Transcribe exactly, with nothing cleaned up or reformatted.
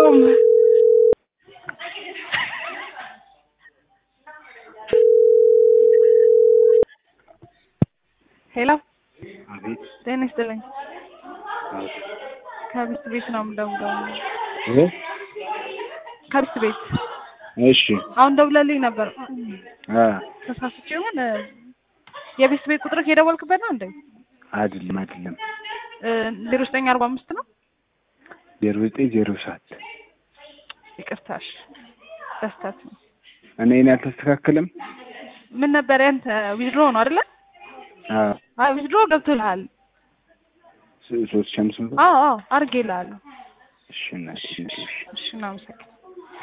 አልገባም። ሄሎ አቤት። ጤና ይስጥልኝ። ከብስት ቤት ነው የምደውለው። እ ከብስት ቤት እሺ። አሁን ደውለልኝ ነበር። አ ተሳስቼ ይሆን? የብስት ቤት ቁጥር የደወልክበት ነው እንዴ? አይደለም አይደለም። ዜሮ ዘጠኝ አርባ አምስት ነው። ዜሮ ዘጠኝ ዜሮ ሰባት ይቅርታሽ ደስታት ነው። እኔን አልተስተካከለም። ምን ነበር ያንተ ዊዝድሮ ነው አይደለ? አዎ አይ ዊዝድሮ ገብቶልሃል። ሶስት ሺህ አምስት መቶ አዎ አዎ አድርጌልሃለሁ። እሺ እና እሺ እሺ እናመሰግናለን።